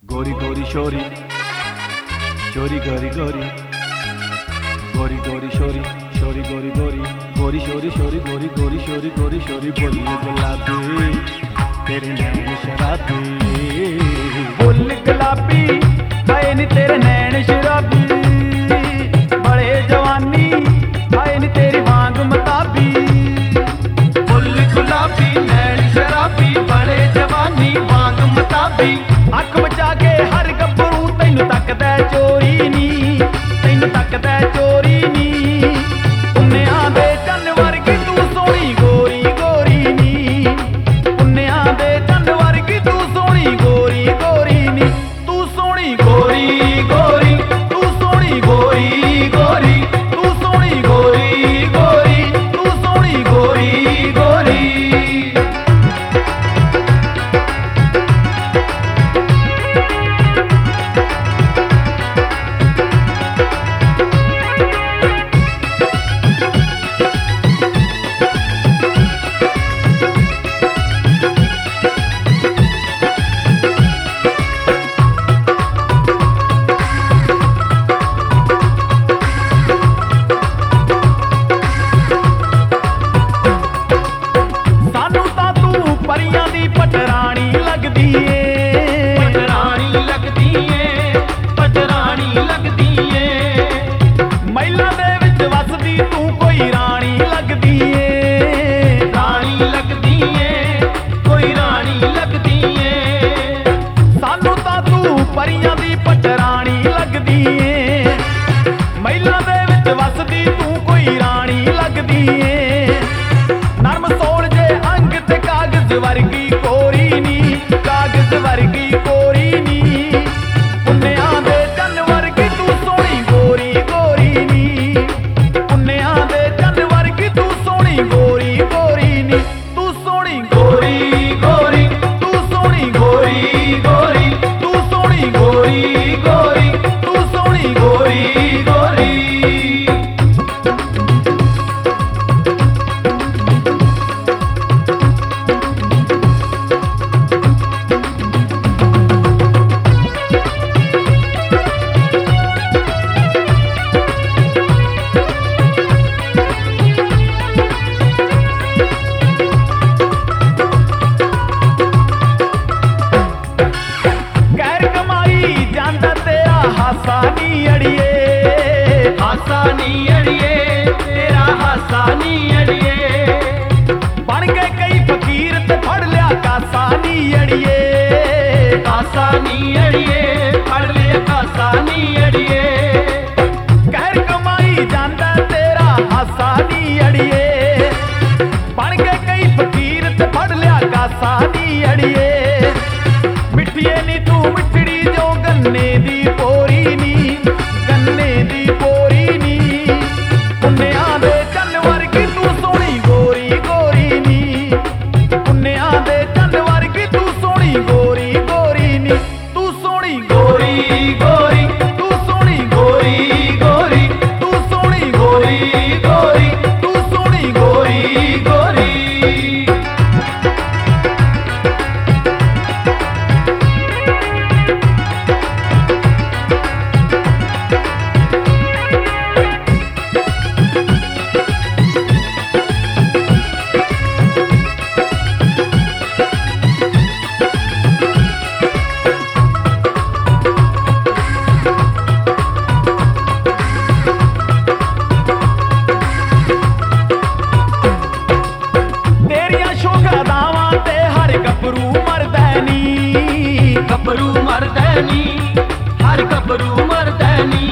गोरी गोरी शोरी शोरी गोरी गोरी गोरी गोरी शोरी शोरी गोरी गोरी गोरी शोरी शोरी गोरी गोरी शोरी गोरी शोरी बोली गुलाबी तेरे नैन शराबी बोल गुलाबी हाय नी तेरे नैन शराबी बड़े जवानी हाय नी तेरी मांग मताबी बोल गुलाबी नैन शराबी बड़े जवानी मांग मताबी अख बचा के हर गब्बरू तैनू तकदा चोरी नी तैनू तकदा चोरी नी पुन्निया दे चन्न वर्गी तू सोहनी गोरी गोरी नी पुन्निया दे चन्न वर्गी तू सोहनी गोरी गोरी नी तू सोहनी गोरी गोरी तू सोहनी गोरी गोरी तू सोहनी गोरी गोरी तू सोहनी गोरी गोरी गभरू मरदा नी हर गभरू मरदा नी